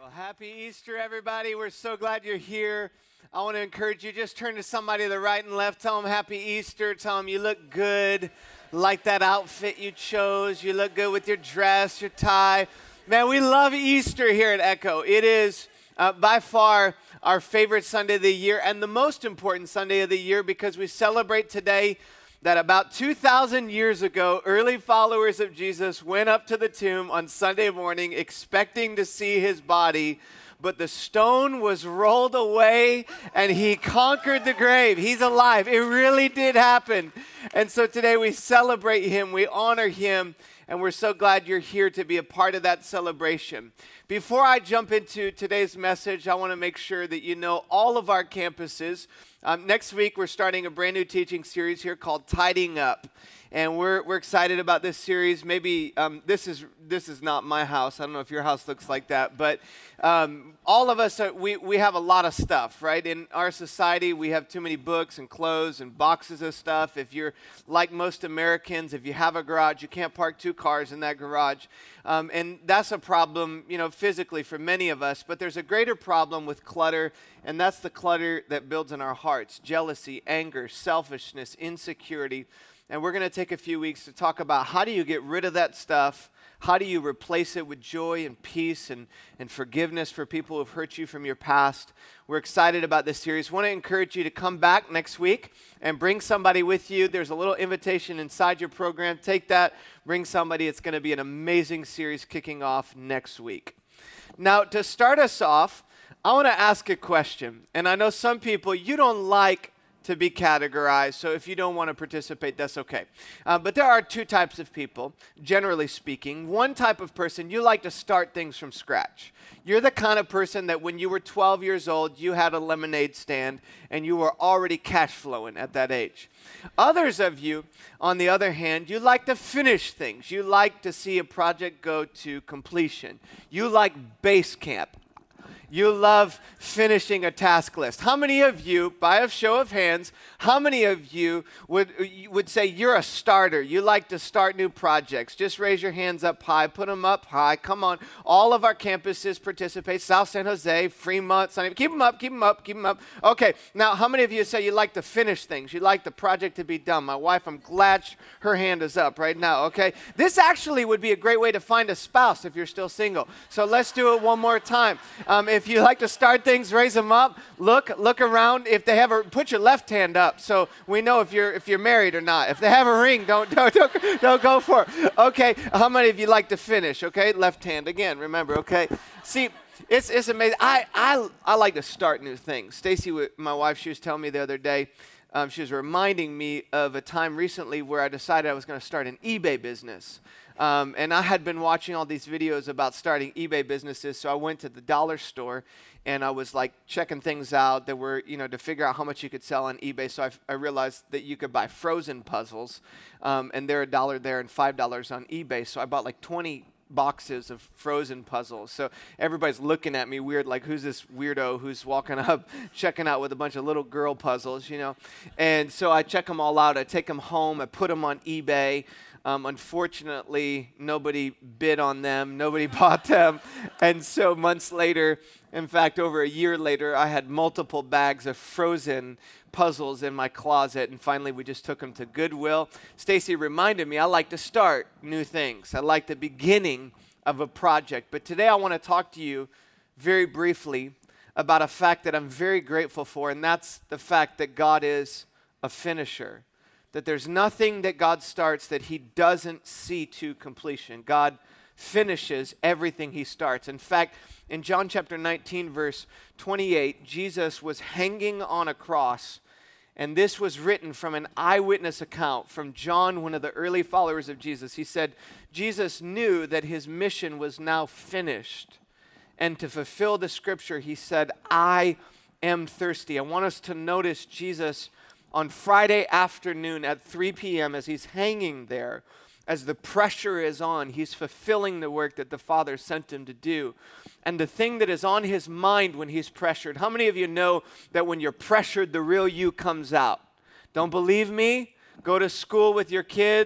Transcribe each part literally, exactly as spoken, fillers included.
Well, happy Easter, everybody. We're so glad you're here. I want to encourage you, just turn to somebody to the right and left. Tell them happy Easter. Tell them you look good, like that outfit you chose. You look good with your dress, your tie. Man, we love Easter here at Echo. It is uh, by far our favorite Sunday of the year and the most important Sunday of the year because we celebrate today that about two thousand years ago, early followers of Jesus went up to the tomb on Sunday morning expecting to see his body, but the stone was rolled away and he conquered the grave. He's alive. It really did happen. And so today we celebrate him, we honor him, and we're so glad you're here to be a part of that celebration. Before I jump into today's message, I want to make sure that you know all of our campuses. Um, next week, we're starting a brand new teaching series here called Tidying Up. And we're we're excited about this series. Maybe um, this is this is not my house. I don't know if your house looks like that, but um, all of us are, we we have a lot of stuff, right? In our society, we have too many books and clothes and boxes of stuff. If you're like most Americans, if you have a garage, you can't park two cars in that garage, um, and that's a problem, you know, physically for many of us. But there's a greater problem with clutter, and that's the clutter that builds in our hearts: jealousy, anger, selfishness, insecurity. And we're going to take a few weeks to talk about how do you get rid of that stuff, how do you replace it with joy and peace and, and forgiveness for people who've hurt you from your past. We're excited about this series. I want to encourage you to come back next week and bring somebody with you. There's a little invitation inside your program. Take that, bring somebody. It's going to be an amazing series kicking off next week. Now, to start us off, I want to ask a question. And I know some people, you don't like to be categorized, so if you don't want to participate, that's okay. Uh, but there are two types of people, generally speaking. One type of person, you like to start things from scratch. You're the kind of person that when you were twelve years old, you had a lemonade stand, and you were already cash flowing at that age. Others of you, on the other hand, you like to finish things. You like to see a project go to completion. You like base camp. You love finishing a task list. How many of you, by a show of hands, how many of you would would say you're a starter? You like to start new projects. Just raise your hands up high. Put them up high. Come on. All of our campuses participate. South San Jose, Fremont, Sunny. Keep them up, keep them up, keep them up. Okay. Now, how many of you say you like to finish things? You like the project to be done? My wife, I'm glad her hand is up right now, okay? This actually would be a great way to find a spouse if you're still single. So let's do it one more time. Um, if you like to start things, raise them up. Look, look around. If they have a, put your left hand up so we know if you're if you're married or not. If they have a ring, don't don't don't, don't go for it. Okay. How many of you like to finish? Okay, left hand again. Remember. Okay. See, it's it's amazing. I I I like to start new things. Stacy, my wife, she was telling me the other day. Um, she was reminding me of a time recently where I decided I was going to start an eBay business. Um, and I had been watching all these videos about starting eBay businesses, so I went to the dollar store and I was like checking things out that were, you know, to figure out how much you could sell on eBay. So I, I realized that you could buy frozen puzzles, um, and they're a dollar there and five dollars on eBay. So I bought like twenty boxes of frozen puzzles. So everybody's looking at me weird, like who's this weirdo who's walking up, checking out with a bunch of little girl puzzles, you know? And so I check them all out. I take them home. I put them on eBay. Um, unfortunately, nobody bid on them. Nobody bought them. And so months later, in fact, over a year later, I had multiple bags of frozen puzzles in my closet. And finally, we just took them to Goodwill. Stacy reminded me I like to start new things. I like the beginning of a project. But today I want to talk to you very briefly about a fact that I'm very grateful for, and that's the fact that God is a finisher. That there's nothing that God starts that he doesn't see to completion. God finishes everything he starts. In fact, in John chapter nineteen, verse twenty-eight, Jesus was hanging on a cross, and this was written from an eyewitness account from John, one of the early followers of Jesus. He said, Jesus knew that his mission was now finished. And to fulfill the scripture, he said, I am thirsty. I want us to notice Jesus on Friday afternoon at three p.m. as he's hanging there, as the pressure is on, he's fulfilling the work that the Father sent him to do. And the thing that is on his mind when he's pressured, how many of you know that when you're pressured, the real you comes out? Don't believe me? Go to school with your kids.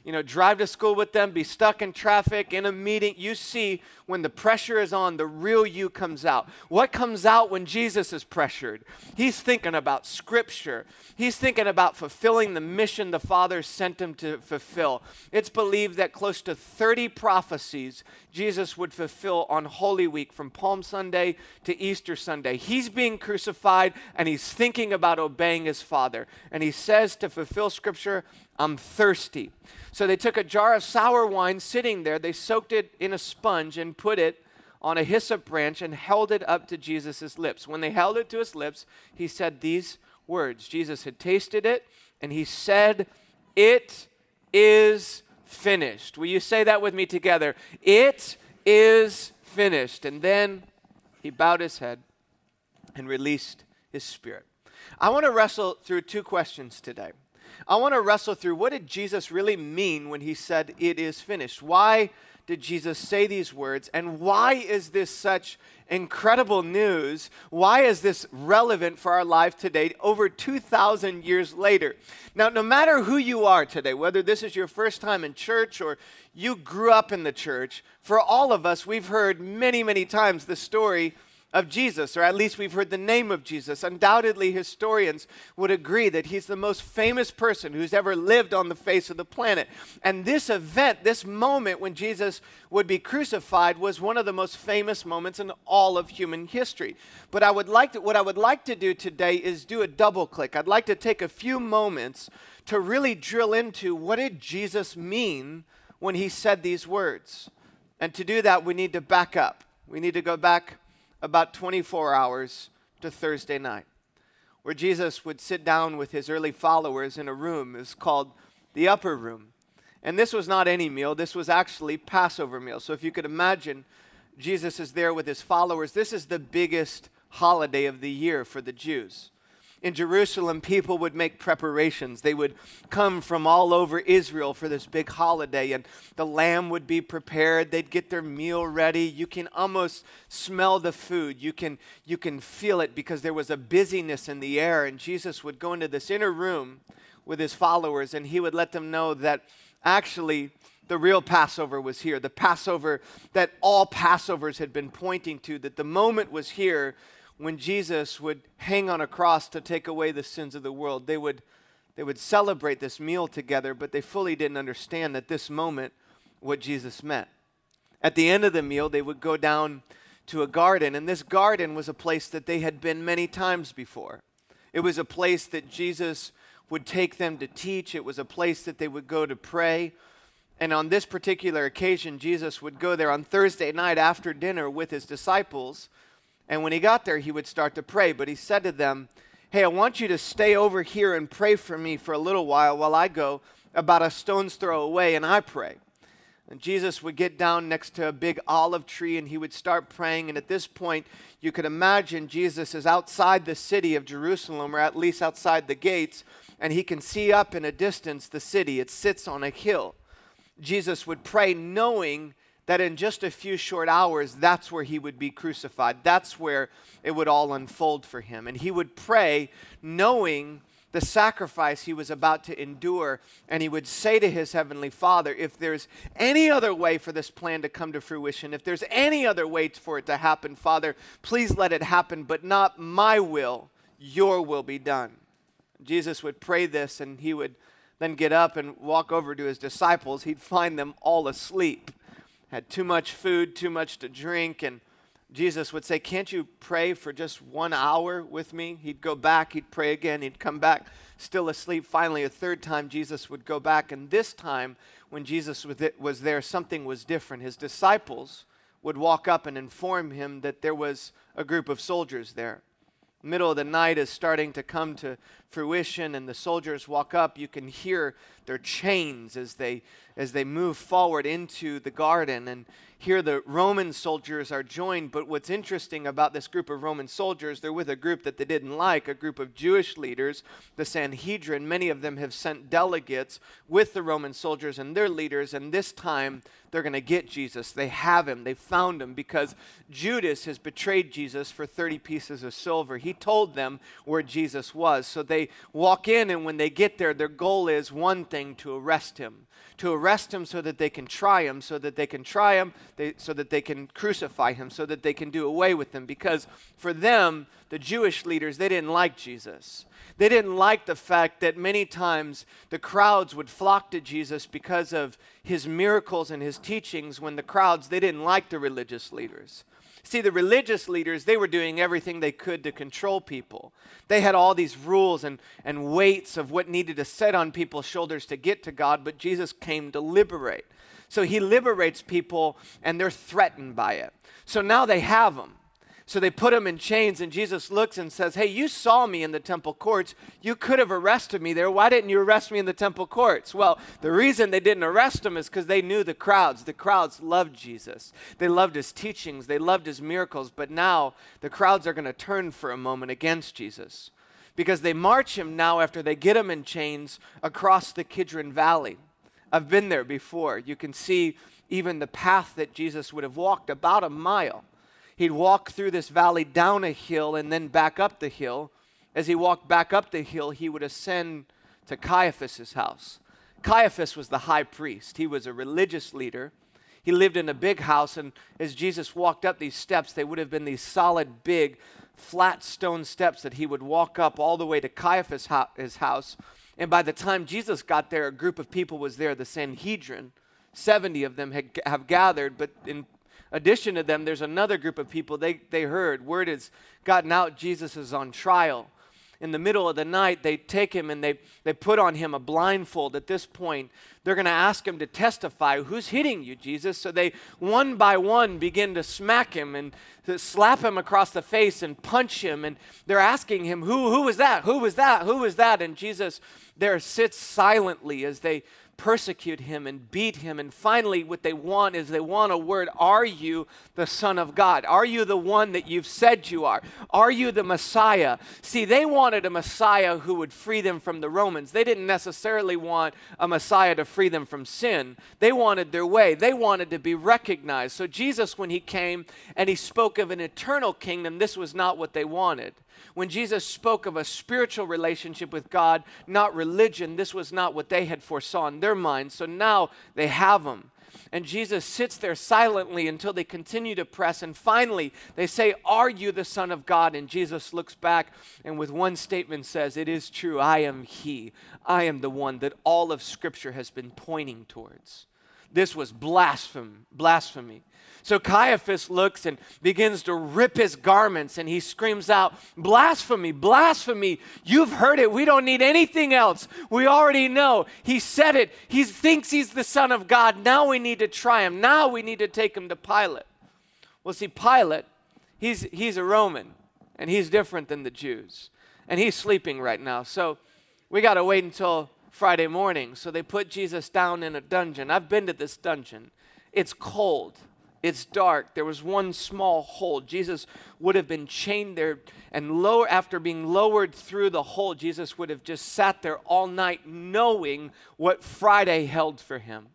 you know, drive to school with them, be stuck in traffic, in a meeting. You see when the pressure is on, the real you comes out. What comes out when Jesus is pressured? He's thinking about Scripture. He's thinking about fulfilling the mission the Father sent him to fulfill. It's believed that close to thirty prophecies Jesus would fulfill on Holy Week from Palm Sunday to Easter Sunday. He's being crucified and he's thinking about obeying his Father. And he says to fulfill Scripture, I'm thirsty. So they took a jar of sour wine sitting there. They soaked it in a sponge and put it on a hyssop branch and held it up to Jesus' lips. When they held it to his lips, he said these words. Jesus had tasted it and he said, it is finished. Will you say that with me together? It is finished. And then he bowed his head and released his spirit. I want to wrestle through two questions today. I want to wrestle through, what did Jesus really mean when he said it is finished? Why did Jesus say these words? And why is this such incredible news? Why is this relevant for our life today, over two thousand years later? Now, no matter who you are today, whether this is your first time in church or you grew up in the church, for all of us, we've heard many, many times the story of Jesus, or at least we've heard the name of Jesus. Undoubtedly, historians would agree that he's the most famous person who's ever lived on the face of the planet. And this event, this moment when Jesus would be crucified, was one of the most famous moments in all of human history. But I would like to, what I would like to do today is do a double click. I'd like to take a few moments to really drill into, what did Jesus mean when he said these words? And to do that, we need to back up. We need to go back about twenty-four hours to Thursday night, where Jesus would sit down with his early followers in a room. It was called the upper room. And this was not any meal. This was actually Passover meal. So if you could imagine, Jesus is there with his followers. This is the biggest holiday of the year for the Jews. In Jerusalem, people would make preparations. They would come from all over Israel for this big holiday, and the lamb would be prepared. They'd get their meal ready. You can almost smell the food. You can, you can feel it because there was a busyness in the air, and Jesus would go into this inner room with his followers, and he would let them know that actually the real Passover was here, the Passover that all Passovers had been pointing to, that the moment was here when Jesus would hang on a cross to take away the sins of the world. They would, they would celebrate this meal together, but they fully didn't understand at this moment what Jesus meant. At the end of the meal, they would go down to a garden, and this garden was a place that they had been many times before. It was a place that Jesus would take them to teach. It was a place that they would go to pray. And on this particular occasion, Jesus would go there on Thursday night after dinner with his disciples. And when he got there, he would start to pray. But he said to them, hey, I want you to stay over here and pray for me for a little while while I go about a stone's throw away and I pray. And Jesus would get down next to a big olive tree and he would start praying. And at this point, you could imagine Jesus is outside the city of Jerusalem, or at least outside the gates, and he can see up in a distance the city. It sits on a hill. Jesus would pray knowing that in just a few short hours, that's where he would be crucified. That's where it would all unfold for him. And he would pray knowing the sacrifice he was about to endure. And he would say to his heavenly Father, if there's any other way for this plan to come to fruition, if there's any other way for it to happen, Father, please let it happen, but not my will, your will be done. Jesus would pray this, and he would then get up and walk over to his disciples. He'd find them all asleep. Had too much food, too much to drink, and Jesus would say, can't you pray for just one hour with me? He'd go back, he'd pray again, he'd come back, still asleep. Finally, a third time, Jesus would go back, and this time, when Jesus was there, something was different. His disciples would walk up and inform him that there was a group of soldiers there. Middle of the night is starting to come to fruition, and the soldiers walk up. You can hear their chains as they as they move forward into the garden, and here the Roman soldiers are joined. But what's interesting about this group of Roman soldiers, they're with a group that they didn't like, a group of Jewish leaders, the Sanhedrin. Many of them have sent delegates with the Roman soldiers and their leaders, and this time they're going to get Jesus. They have him. They found him because Judas has betrayed Jesus for thirty pieces of silver. He told them where Jesus was, so they they walk in, and when they get there, their goal is one thing: to arrest him. To arrest him so that they can try him, so that they can try him, they, so that they can crucify him, so that they can do away with him. Because for them, the Jewish leaders, they didn't like Jesus. They didn't like the fact that many times the crowds would flock to Jesus because of his miracles and his teachings, when the crowds, they didn't like the religious leaders. See, the religious leaders, they were doing everything they could to control people. They had all these rules and, and weights of what needed to sit on people's shoulders to get to God, but Jesus came to liberate. So he liberates people, and they're threatened by it. So now they have him. So they put him in chains, and Jesus looks and says, hey, you saw me in the temple courts. You could have arrested me there. Why didn't you arrest me in the temple courts? Well, the reason they didn't arrest him is because they knew the crowds. The crowds loved Jesus. They loved his teachings. They loved his miracles. But now the crowds are going to turn for a moment against Jesus, because they march him now, after they get him in chains, across the Kidron Valley. I've been there before. You can see even the path that Jesus would have walked, about a mile. He'd walk through this valley, down a hill, and then back up the hill. As he walked back up the hill, he would ascend to Caiaphas' house. Caiaphas was the high priest. He was a religious leader. He lived in a big house, and as Jesus walked up these steps, they would have been these solid, big, flat stone steps that he would walk up all the way to Caiaphas' his house. And by the time Jesus got there, a group of people was there, the Sanhedrin. seventy of them had, have gathered, but in addition to them, there's another group of people. They, they heard, word has gotten out, Jesus is on trial. In the middle of the night, they take him and they, they put on him a blindfold. At this point, they're going to ask him to testify. Who's hitting you, Jesus? So they, one by one, begin to smack him and to slap him across the face and punch him. And they're asking him, who, who was that? Who was that? Who was that? And Jesus there sits silently as they persecute him and beat him. And finally, what they want is they want a word. Are you the Son of God? Are you the one that you've said you are? Are you the Messiah? See, they wanted a Messiah who would free them from the Romans. They didn't necessarily want a Messiah to free them from sin. They wanted their way. They wanted to be recognized. So Jesus, when he came and he spoke of an eternal kingdom, this was not what they wanted. When Jesus spoke of a spiritual relationship with God, not religion, this was not what they had foresaw in their minds. So now they have him. And Jesus sits there silently until they continue to press. And finally, they say, are you the Son of God? And Jesus looks back and with one statement says, it is true, I am he. I am the one that all of Scripture has been pointing towards. This was blasphemy. blasphemy. So Caiaphas looks and begins to rip his garments, and he screams out, blasphemy, blasphemy. You've heard it. We don't need anything else. We already know. He said it. He thinks he's the Son of God. Now we need to try him. Now we need to take him to Pilate. Well, see, Pilate, he's, he's a Roman, and he's different than the Jews. And he's sleeping right now. So we got to wait until Friday morning. So they put Jesus down in a dungeon. I've been to this dungeon. It's cold. It's dark. There was one small hole. Jesus would have been chained there, and lower, after being lowered through the hole, Jesus would have just sat there all night knowing what Friday held for him.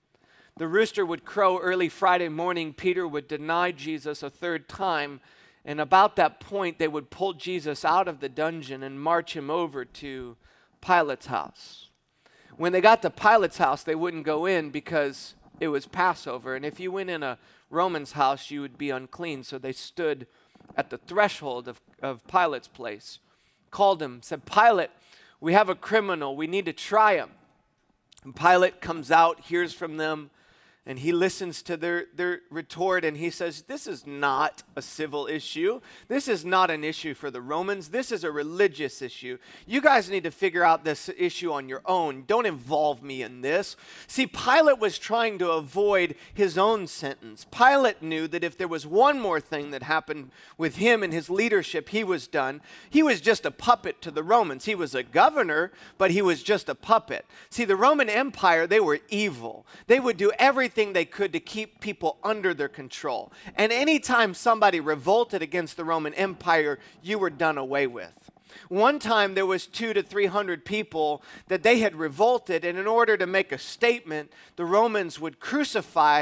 The rooster would crow early Friday morning. Peter would deny Jesus a third time, and about that point, they would pull Jesus out of the dungeon and march him over to Pilate's house. When they got to Pilate's house, they wouldn't go in because it was Passover, and if you went in a Roman's house, you would be unclean. So they stood at the threshold of, of Pilate's place, called him, said, Pilate, we have a criminal. We need to try him. And Pilate comes out, hears from them, and he listens to their, their retort, and he says, this is not a civil issue. This is not an issue for the Romans. This is a religious issue. You guys need to figure out this issue on your own. Don't involve me in this. See, Pilate was trying to avoid his own sentence. Pilate knew that if there was one more thing that happened with him and his leadership, he was done. He was just a puppet to the Romans. He was a governor, but he was just a puppet. See, the Roman Empire, they were evil. They would do everything they could to keep people under their control. And anytime somebody revolted against the Roman Empire, you were done away with. One time there was two to three hundred people that they had revolted, and in order to make a statement, the Romans would crucify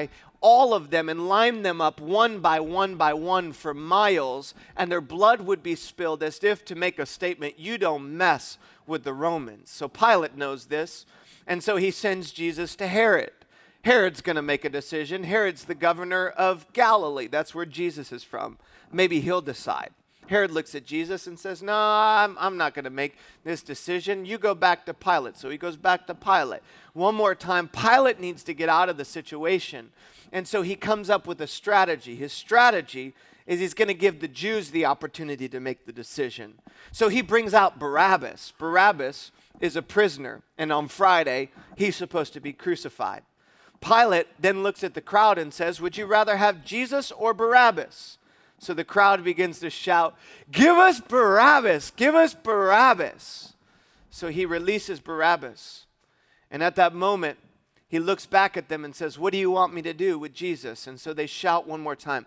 all of them and line them up one by one by one for miles, and their blood would be spilled as if to make a statement, you don't mess with the Romans. So Pilate knows this, and so he sends Jesus to Herod. Herod's going to make a decision. Herod's the governor of Galilee. That's where Jesus is from. Maybe he'll decide. Herod looks at Jesus and says, no, I'm, I'm not going to make this decision. You go back to Pilate. So he goes back to Pilate. One more time, Pilate needs to get out of the situation. And so he comes up with a strategy. His strategy is he's going to give the Jews the opportunity to make the decision. So he brings out Barabbas. Barabbas is a prisoner, and on Friday, he's supposed to be crucified. Pilate then looks at the crowd and says, would you rather have Jesus or Barabbas? So the crowd begins to shout, give us Barabbas, give us Barabbas. So he releases Barabbas. And at that moment, he looks back at them and says, what do you want me to do with Jesus? And so they shout one more time,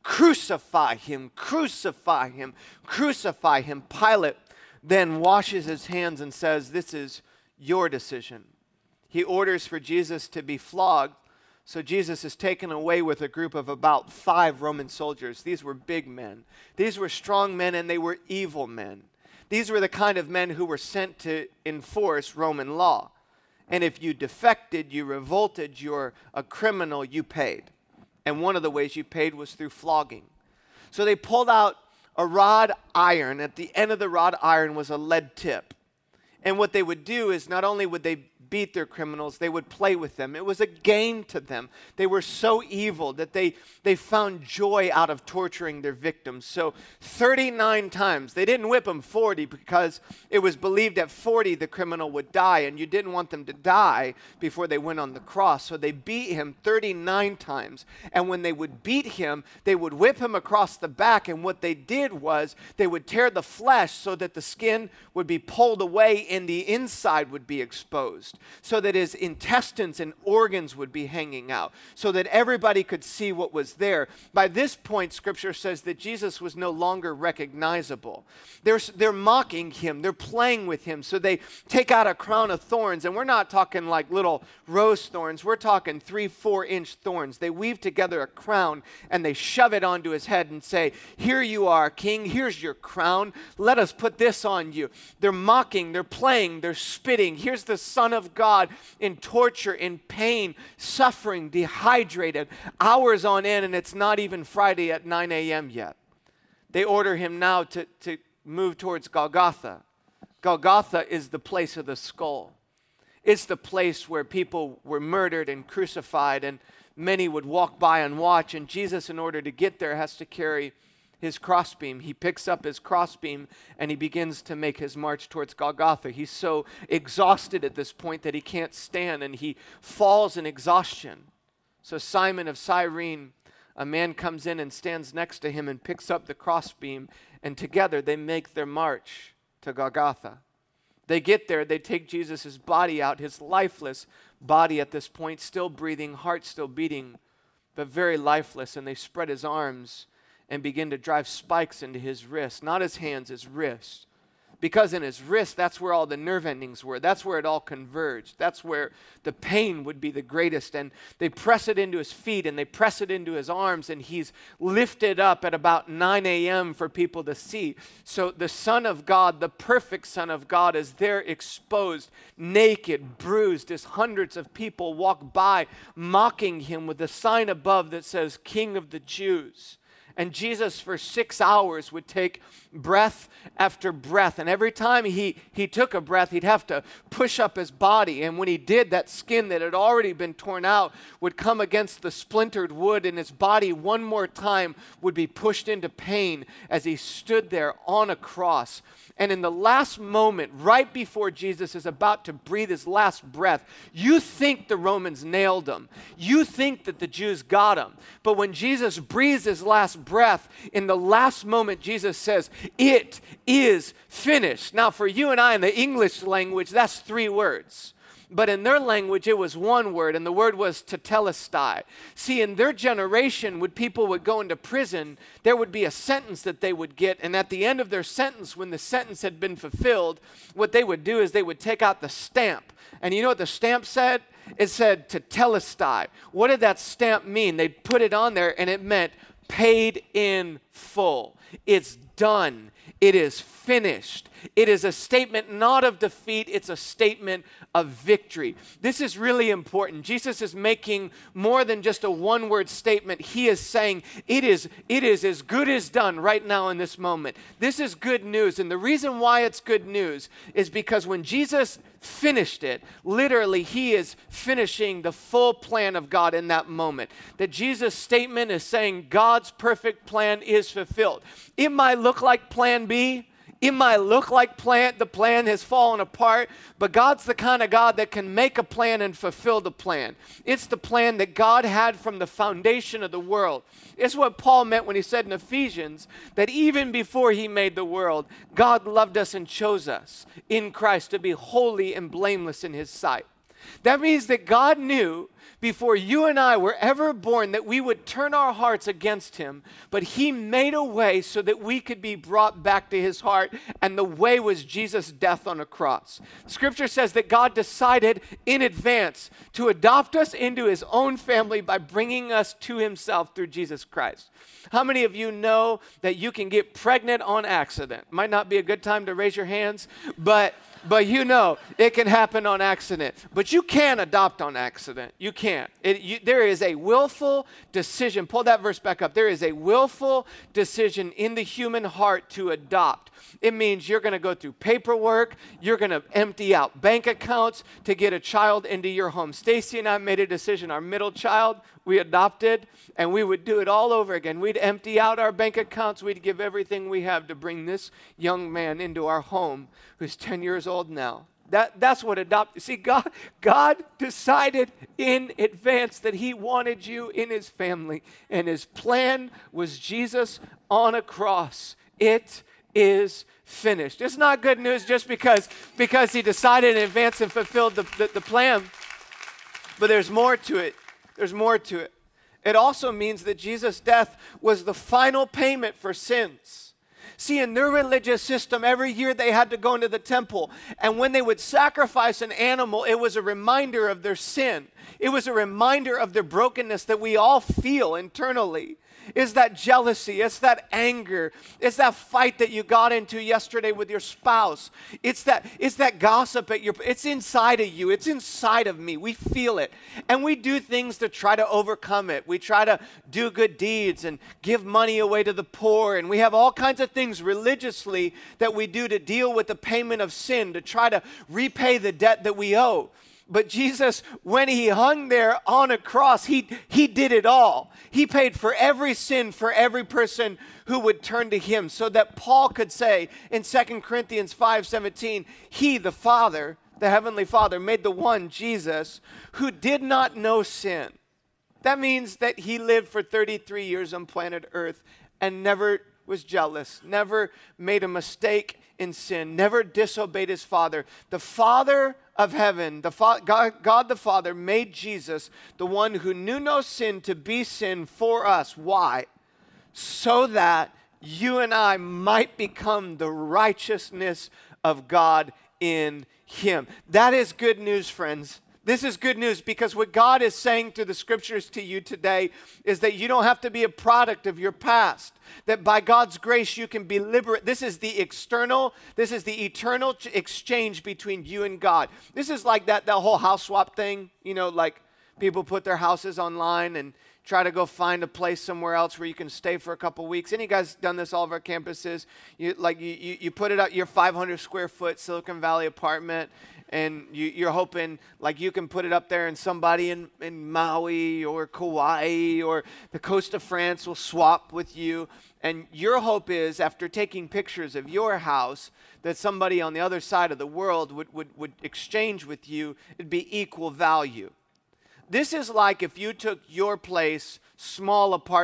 crucify him, crucify him, crucify him. Pilate then washes his hands and says, this is your decision. He orders for Jesus to be flogged. So Jesus is taken away with a group of about five Roman soldiers. These were big men. These were strong men, and they were evil men. These were the kind of men who were sent to enforce Roman law. And if you defected, you revolted, you're a criminal, you paid. And one of the ways you paid was through flogging. So they pulled out a rod iron. At the end of the rod iron was a lead tip. And what they would do is not only would they beat their criminals, they would play with them. It was a game to them. They were so evil that they, they found joy out of torturing their victims. So thirty-nine times, they didn't whip them forty because it was believed at forty the criminal would die, and you didn't want them to die before they went on the cross. So they beat him thirty-nine times, and when they would beat him, they would whip him across the back, and what they did was they would tear the flesh so that the skin would be pulled away and the inside would be exposed, so that his intestines and organs would be hanging out, so that everybody could see what was there. By this point, Scripture says that Jesus was no longer recognizable. They're, they're mocking him. They're playing with him. So they take out a crown of thorns, and we're not talking like little rose thorns. We're talking three, four-inch thorns. They weave together a crown, and they shove it onto his head and say, here you are, king. Here's your crown. Let us put this on you. They're mocking. They're playing. They're spitting. Here's the Son of God in torture, in pain, suffering, dehydrated, hours on end, and it's not even Friday at nine a.m. yet. They order him now to, to move towards Golgotha. Golgotha is the place of the skull. It's the place where people were murdered and crucified, and many would walk by and watch, and Jesus, in order to get there, has to carry his crossbeam. He picks up his crossbeam and he begins to make his march towards Golgotha. He's so exhausted at this point that he can't stand, and he falls in exhaustion. So Simon of Cyrene, a man comes in and stands next to him and picks up the crossbeam, and together they make their march to Golgotha. They get there, they take Jesus' body out, his lifeless body at this point, still breathing, heart still beating, but very lifeless, and they spread his arms and begin to drive spikes into his wrist, not his hands, his wrist. Because in his wrist, that's where all the nerve endings were. That's where it all converged. That's where the pain would be the greatest. And they press it into his feet, and they press it into his arms, and he's lifted up at about nine a.m. for people to see. So the Son of God, the perfect Son of God, is there exposed, naked, bruised, as hundreds of people walk by, mocking him with a sign above that says, King of the Jews. And Jesus, for six hours, would take breath after breath. And every time he, he took a breath, he'd have to push up his body. And when he did, that skin that had already been torn out would come against the splintered wood, and his body one more time would be pushed into pain as he stood there on a cross. And in the last moment, right before Jesus is about to breathe his last breath, you think the Romans nailed him. You think that the Jews got him. But when Jesus breathes his last breath, in the last moment, Jesus says, it is finished. Now, for you and I in the English language, that's three words. but in their language it was one word, and the word was tetelestai. See, in their generation, when people would go into prison, there would be a sentence that they would get, and at the end of their sentence, when the sentence had been fulfilled, what they would do is they would take out the stamp. And you know what the stamp said? It said tetelestai. What did that stamp mean? They'd put it on there, and it meant paid in full. It's done. It is finished. It is a statement not of defeat, it's a statement of victory. This is really important. Jesus is making more than just a one-word statement. He is saying it is, it is as good as done right now in this moment. This is good news. And the reason why it's good news is because when Jesus finished it, literally he is finishing the full plan of God in that moment. That Jesus' statement is saying God's perfect plan is fulfilled. It might look like plan B. It might look like plan, the plan has fallen apart, but God's the kind of God that can make a plan and fulfill the plan. It's the plan that God had from the foundation of the world. It's what Paul meant when he said in Ephesians that even before he made the world, God loved us and chose us in Christ to be holy and blameless in his sight. That means that God knew before you and I were ever born that we would turn our hearts against him, but he made a way so that we could be brought back to his heart, and the way was Jesus' death on a cross. Scripture says that God decided in advance to adopt us into his own family by bringing us to himself through Jesus Christ. How many of you know that you can get pregnant on accident? Might not be a good time to raise your hands, but But you know, it can happen on accident. But you can adopt on accident. You can't. It, you, there is a willful decision. Pull that verse back up. There is a willful decision in the human heart to adopt. It means you're going to go through paperwork. You're going to empty out bank accounts to get a child into your home. Stacy and I made a decision. Our middle child, we adopted, and we would do it all over again. We'd empty out our bank accounts. We'd give everything we have to bring this young man into our home who's ten years old now. That, that's what adopt. See, God, God decided in advance that he wanted you in his family, and his plan was Jesus on a cross. It is finished. It's not good news just because, because he decided in advance and fulfilled the, the, the plan, but there's more to it. There's more to it. It also means that Jesus' death was the final payment for sins. See, in their religious system, every year they had to go into the temple, and when they would sacrifice an animal, it was a reminder of their sin. It was a reminder of their brokenness that we all feel internally. It's that jealousy, it's that anger, it's that fight that you got into yesterday with your spouse. It's that, it's that gossip at your, it's inside of you, it's inside of me. We feel it. And we do things to try to overcome it. We try to do good deeds and give money away to the poor. And we have all kinds of things religiously that we do to deal with the payment of sin, to try to repay the debt that we owe. But Jesus, when he hung there on a cross, he, he did it all. He paid for every sin for every person who would turn to him, so that Paul could say in Second Corinthians five seventeen, he, the Father, the Heavenly Father, made the one, Jesus, who did not know sin. That means that he lived for thirty-three years on planet Earth and never was jealous, never made a mistake in sin, never disobeyed his Father. The Father of heaven, the Fa- God, God the Father made Jesus, the one who knew no sin, to be sin for us. Why? So that you and I might become the righteousness of God in him. That is good news, friends. This is good news, because what God is saying through the scriptures to you today is that you don't have to be a product of your past. That by God's grace you can be liberated. This is the external, this is the eternal ch- exchange between you and God. This is like that, that whole house swap thing. You know, like people put their houses online and try to go find a place somewhere else where you can stay for a couple weeks. Any guys done this all of our campuses? You like you, you, you put it up, your five hundred square foot Silicon Valley apartment, and you, you're hoping like you can put it up there and somebody in, in Maui or Kauai or the coast of France will swap with you. And your hope is, after taking pictures of your house, that somebody on the other side of the world would, would, would exchange with you. It'd be equal value. This is like if you took your place, small apartment,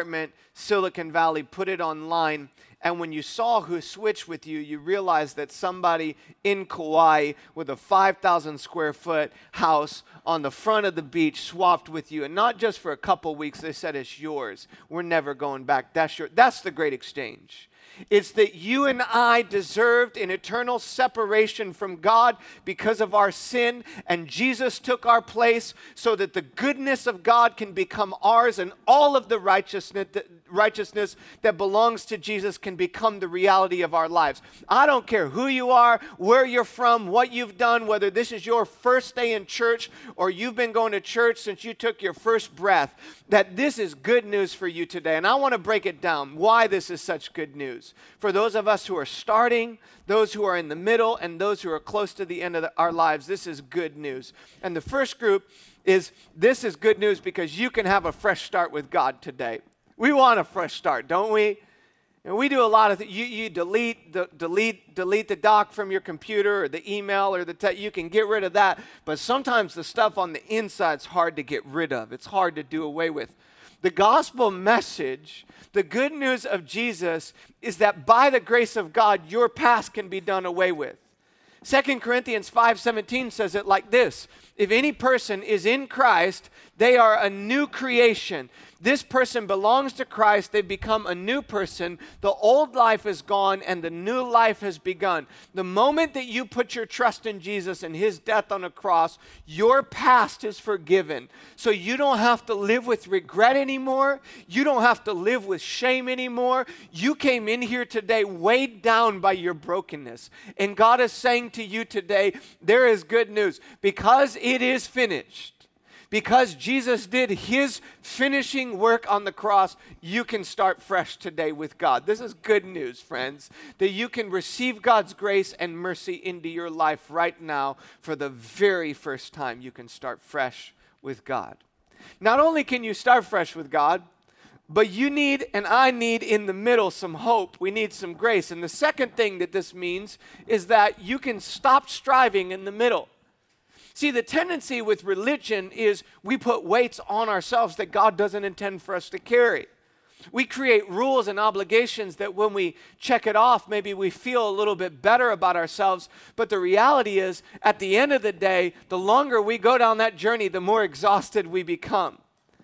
Silicon Valley, put it online, and when you saw who switched with you, you realized that somebody in Kauai with a five thousand square foot house on the front of the beach swapped with you. And not just for a couple weeks, they said, it's yours. We're never going back. That's your, that's the great exchange. It's that you and I deserved an eternal separation from God because of our sin, and Jesus took our place so that the goodness of God can become ours, and all of the righteousness that, righteousness that belongs to Jesus can become the reality of our lives. I don't care who you are, where you're from, what you've done, whether this is your first day in church or you've been going to church since you took your first breath, that this is good news for you today. And I want to break it down, why this is such good news. For those of us who are starting, those who are in the middle, and those who are close to the end of the, our lives, this is good news. And the first group is, this is good news because you can have a fresh start with God today. We want a fresh start, don't we? And we do a lot of things. You, you delete the delete delete the doc from your computer or the email or the te- you can get rid of that. But sometimes the stuff on the inside's hard to get rid of. It's hard to do away with. The gospel message, the good news of Jesus, is that by the grace of God, your past can be done away with. Second Corinthians five seventeen says it like this: if any person is in Christ, they are a new creation. This person belongs to Christ. They've become a new person. The old life is gone and the new life has begun. The moment that you put your trust in Jesus and his death on a cross, your past is forgiven. So you don't have to live with regret anymore. You don't have to live with shame anymore. You came in here today weighed down by your brokenness. And God is saying to you today, there is good news. Because it is finished. Because Jesus did his finishing work on the cross, you can start fresh today with God. This is good news, friends, that you can receive God's grace and mercy into your life right now for the very first time. You can start fresh with God. Not only can you start fresh with God, but you need, and I need in the middle, some hope. We need some grace. And the second thing that this means is that you can stop striving in the middle. See, the tendency with religion is we put weights on ourselves that God doesn't intend for us to carry. We create rules and obligations that when we check it off, maybe we feel a little bit better about ourselves. But the reality is, at the end of the day, the longer we go down that journey, the more exhausted we become.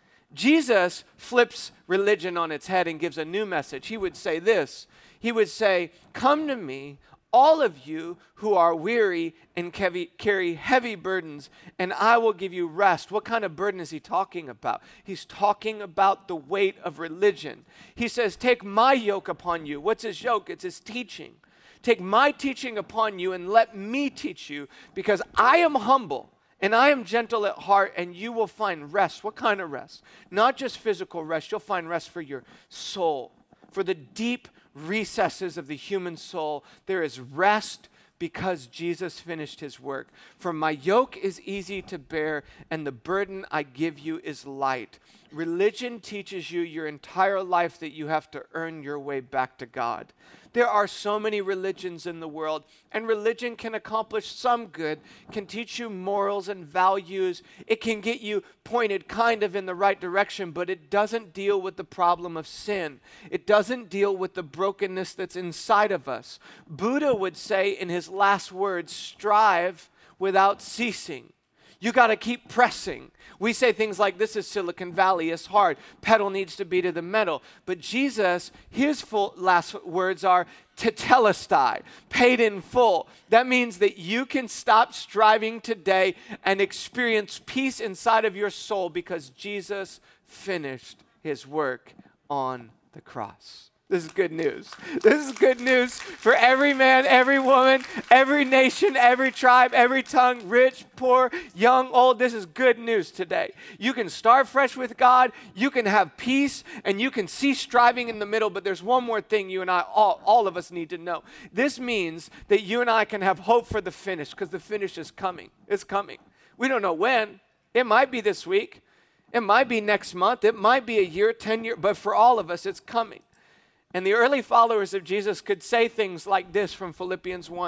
Jesus flips religion on its head and gives a new message. He would say this. He would say, "Come to me, all of you who are weary and carry heavy burdens, and I will give you rest." What kind of burden is he talking about? He's talking about the weight of religion. He says, take my yoke upon you. What's his yoke? It's his teaching. Take my teaching upon you and let me teach you, because I am humble and I am gentle at heart, and you will find rest. What kind of rest? Not just physical rest. You'll find rest for your soul, for the deep recesses of the human soul. There is rest because Jesus finished his work. For my yoke is easy to bear, and the burden I give you is light. Religion teaches you your entire life that you have to earn your way back to God. There are so many religions in the world, and religion can accomplish some good, can teach you morals and values. It can get you pointed kind of in the right direction, but it doesn't deal with the problem of sin. It doesn't deal with the brokenness that's inside of us. Buddha would say in his last words, strive without ceasing. You got to keep pressing. We say things like, this is Silicon Valley, it's hard. Pedal needs to be to the metal. But Jesus, his full last words are tetelestai, paid in full. That means that you can stop striving today and experience peace inside of your soul because Jesus finished his work on the cross. This is good news. This is good news for every man, every woman, every nation, every tribe, every tongue, rich, poor, young, old. This is good news today. You can start fresh with God, you can have peace, and you can cease striving in the middle. But there's one more thing you and I, all, all of us need to know. This means that you and I can have hope for the finish, because the finish is coming. It's coming. We don't know when. It might be this week. It might be next month. It might be a year, ten years. But for all of us, it's coming. And the early followers of Jesus could say things like this from Philippians one,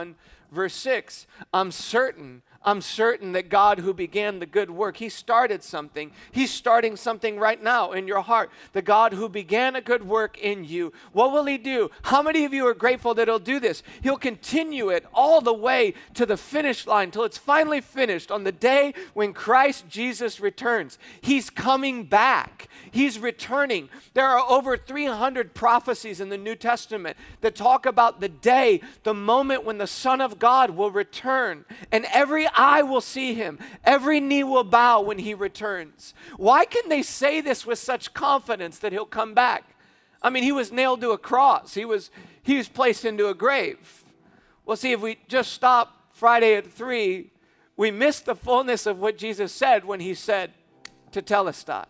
Verse six, I'm certain, I'm certain that God who began the good work, he started something. He's starting something right now in your heart. The God who began a good work in you, what will he do? How many of you are grateful that he'll do this? He'll continue it all the way to the finish line till it's finally finished on the day when Christ Jesus returns. He's coming back. He's returning. There are over three hundred prophecies in the New Testament that talk about the day, the moment when the Son of God will return, and every eye will see him. Every knee will bow when he returns. Why can they say this with such confidence that he'll come back? I mean, he was nailed to a cross. He was, he was placed into a grave. Well, see, if we just stop Friday at three, we miss the fullness of what Jesus said when he said, Tetelestai.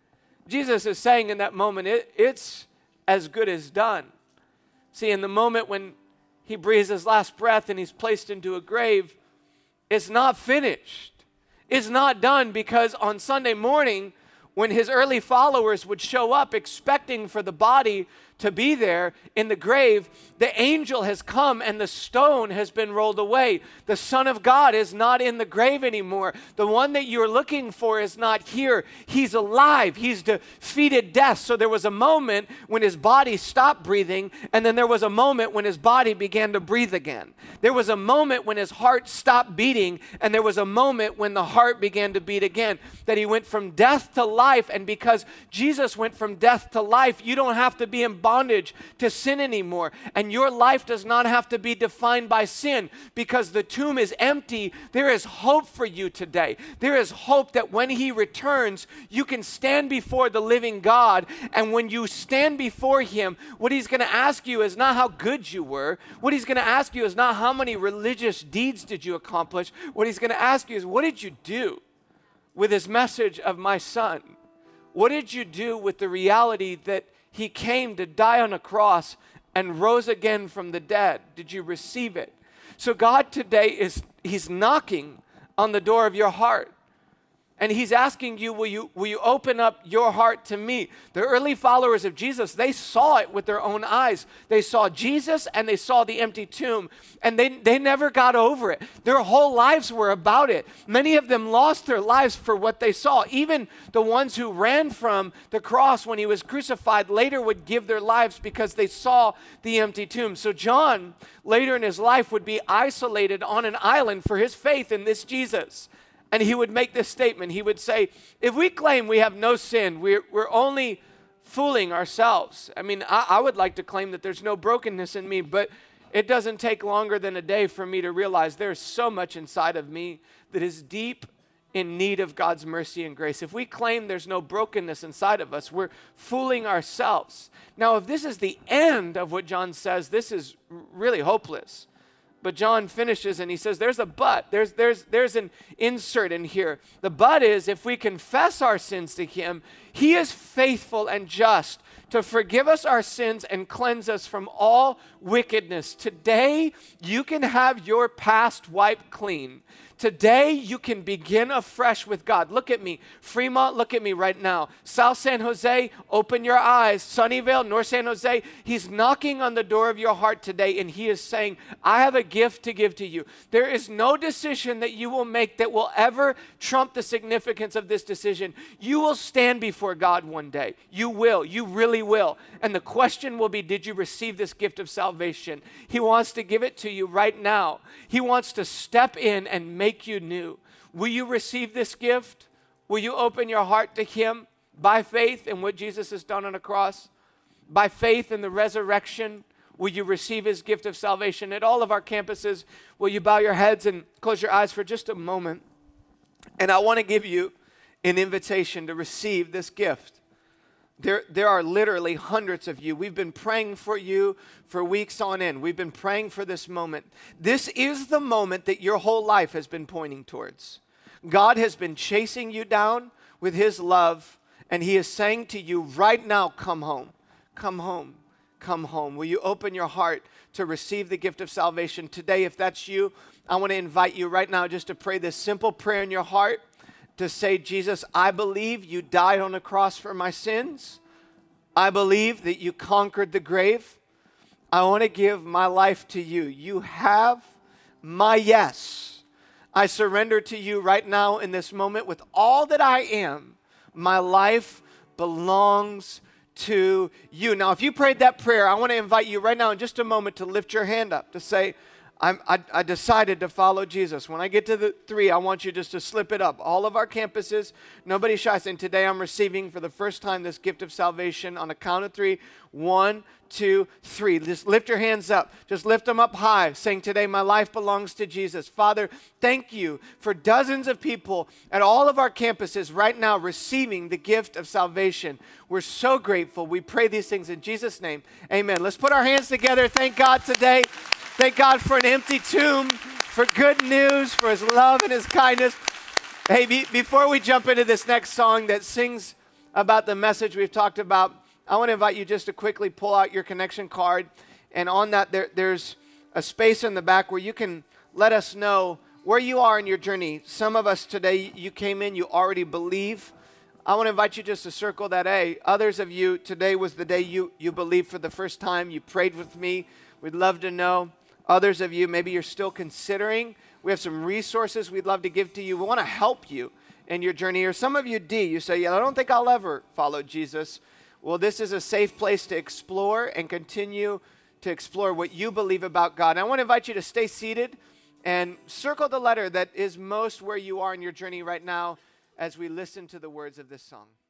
Jesus is saying in that moment, it, it's as good as done. See, in the moment when he breathes his last breath and he's placed into a grave, it's not finished. It's not done, because on Sunday morning, when his early followers would show up expecting for the body to be there in the grave, the angel has come and the stone has been rolled away. The Son of God is not in the grave anymore. The one that you're looking for is not here. He's alive. He's defeated death. So there was a moment when his body stopped breathing, and then there was a moment when his body began to breathe again. There was a moment when his heart stopped beating, and there was a moment when the heart began to beat again. That he went from death to life, and because Jesus went from death to life, you don't have to be in bondage to sin anymore. And your life does not have to be defined by sin, because the tomb is empty. There is hope for you today. There is hope that when he returns, you can stand before the living God. And when you stand before him, what he's going to ask you is not how good you were. What he's going to ask you is not how many religious deeds did you accomplish. What he's going to ask you is, what did you do with this message of my son? What did you do with the reality that he came to die on a cross and rose again from the dead? Did you receive it? So God today is, he's knocking on the door of your heart. And he's asking you, will you, will you open up your heart to me? The early followers of Jesus, they saw it with their own eyes. They saw Jesus and they saw the empty tomb, and they, they never got over it. Their whole lives were about it. Many of them lost their lives for what they saw. Even the ones who ran from the cross when he was crucified later would give their lives because they saw the empty tomb. So John, later in his life, would be isolated on an island for his faith in this Jesus. And he would make this statement. He would say, if we claim we have no sin, we're, we're only fooling ourselves. I mean, I, I would like to claim that there's no brokenness in me, but it doesn't take longer than a day for me to realize there's so much inside of me that is deep in need of God's mercy and grace. If we claim there's no brokenness inside of us, we're fooling ourselves. Now, if this is the end of what John says, this is really hopeless. But John finishes and he says, there's a but. There's, there's, there's an insert in here. The but is, if we confess our sins to him, he is faithful and just to forgive us our sins and cleanse us from all wickedness. Today, you can have your past wiped clean. Today, you can begin afresh with God. Look at me. Fremont, look at me right now. South San Jose, open your eyes. Sunnyvale, North San Jose, he's knocking on the door of your heart today, and he is saying, I have a gift to give to you. There is no decision that you will make that will ever trump the significance of this decision. You will stand before God one day. You will. You really will. And the question will be, did you receive this gift of salvation? He wants to give it to you right now. He wants to step in and make Make you new. Will you receive this gift? Will you open your heart to him by faith in what Jesus has done on the cross? By faith in the resurrection, will you receive his gift of salvation? At all of our campuses, will you bow your heads and close your eyes for just a moment? And I want to give you an invitation to receive this gift. There, there are literally hundreds of you. We've been praying for you for weeks on end. We've been praying for this moment. This is the moment that your whole life has been pointing towards. God has been chasing you down with his love, and he is saying to you right now, come home, come home, come home. Will you open your heart to receive the gift of salvation today? If that's you, I want to invite you right now just to pray this simple prayer in your heart. To say, Jesus, I believe you died on the cross for my sins. I believe that you conquered the grave. I want to give my life to you. You have my yes. I surrender to you right now in this moment with all that I am. My life belongs to you. Now, if you prayed that prayer, I want to invite you right now in just a moment to lift your hand up, to say, I'm, I, I decided to follow Jesus. When I get to the three, I want you just to slip it up. All of our campuses, nobody shy. And today I'm receiving for the first time this gift of salvation on a count of three. One, two, three. Just lift your hands up. Just lift them up high, saying, today my life belongs to Jesus. Father, thank you for dozens of people at all of our campuses right now receiving the gift of salvation. We're so grateful. We pray these things in Jesus' name. Amen. Let's put our hands together. Thank God today. Thank God for an empty tomb, for good news, for his love and his kindness. Hey, be, before we jump into this next song that sings about the message we've talked about, I want to invite you just to quickly pull out your connection card. And on that, there, there's a space in the back where you can let us know where you are in your journey. Some of us today, you came in, you already believe. I want to invite you just to circle that A. Others of you, today was the day you, you believed for the first time. You prayed with me. We'd love to know. Others of you, maybe you're still considering. We have some resources we'd love to give to you. We want to help you in your journey. Or some of you, D, you say, yeah, I don't think I'll ever follow Jesus. Well, this is a safe place to explore and continue to explore what you believe about God. And I want to invite you to stay seated and circle the letter that is most where you are in your journey right now as we listen to the words of this song.